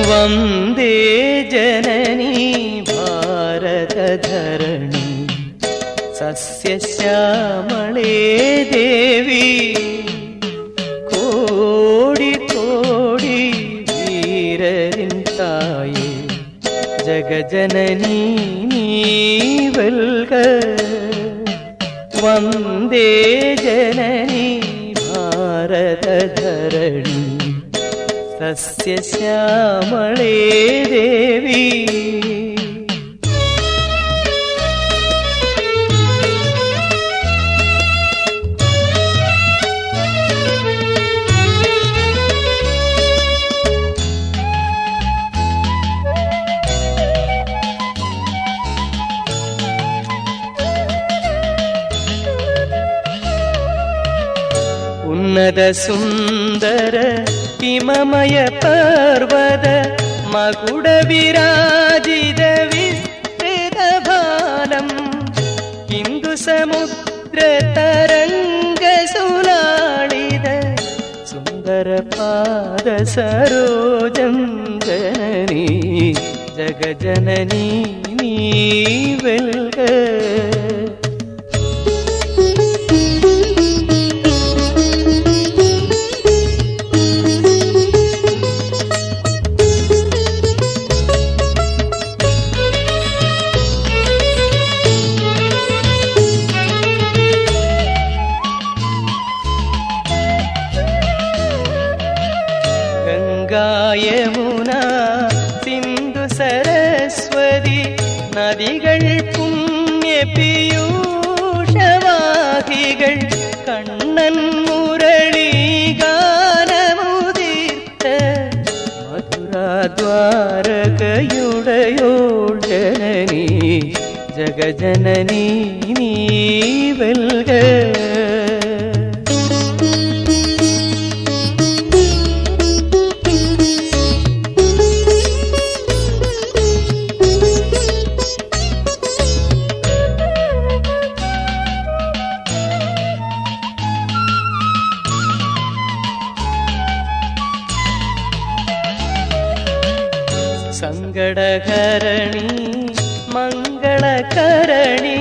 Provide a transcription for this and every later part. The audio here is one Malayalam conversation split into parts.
वन्दे जननी भारतधरणि सस्यश्यामळे देवी कोडि कोडि वीररिन् ताये जगजननी नीवल्ग वन्दे जननी भारतधरणि सस्यश्यामळे देवी उन्नत सुंदर हिममय पर्वत मकुड विराजित विस्तृत भालं हिंदु समुद्र तरंग सुलालित सुंदर पाद सरोजं जननी जगजननी नीवल्ग यमुना सिंधु सरस्वती नदिകൾ പുണ്യ പീയൂഷവാഹികൾ കണ്ണൻ മുരളി ഗാനമുദീർത്ത മധുരാദ്വാരകയുടയോൾ ജനനി ജഗജനനി നീവൽക संगडहरणि मंगलकरणि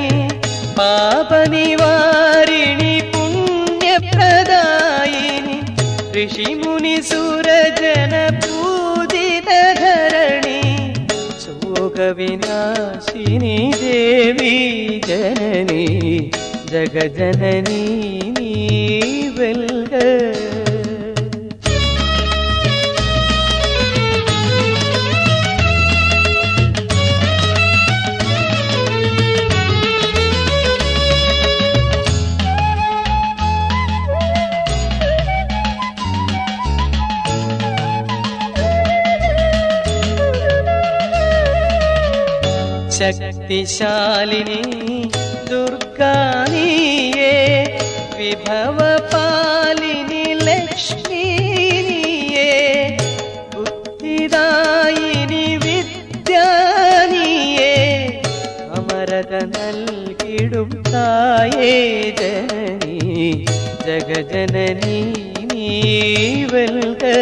पापनिवारिणि पुण्यप्रदायिनि ऋषिमुनि सुरजन पूजितधरणि शोकविनाशिनि देवी जननी जगजननी नीवल्ग शक्तिशालिनी दुर्गा नीये विभवपालिनी लक्ष्मी नीये बुद्धिदायिनी विद्या नीये अमरत नल्किडुम ताये जननी जगजननी नीवल्ग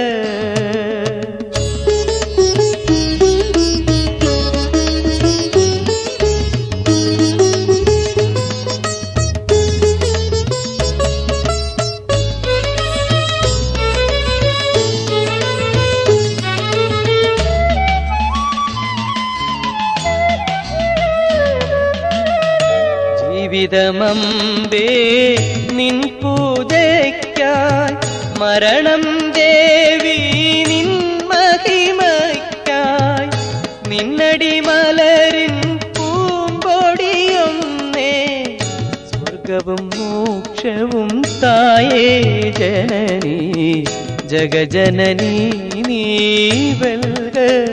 ജീവിതമമ്പേ നിൻ പൂജയ്ക്കായി മരണം ദേവി നിൻ മഹിമയ്ക്കായി നിന്നടിമലരിൻ പൂമ്പൊടിയൊന്നേ സ്വർഗവും മോക്ഷവും തായേ ജനനി ജഗജനനി നീവൽക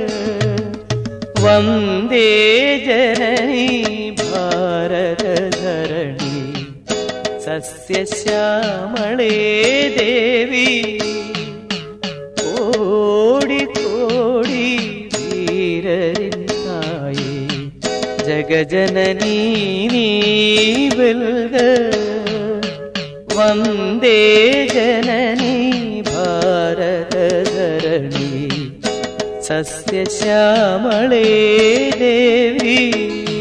വന്ദേ ജനനി भारतधरणि सस्यश्यामळे देवी कोडि कोडि वीररिन् ताये जगजननी नीवल्ग वन्दे जननी भारतधरणि സസ്യശ്യാമളേ ദേവി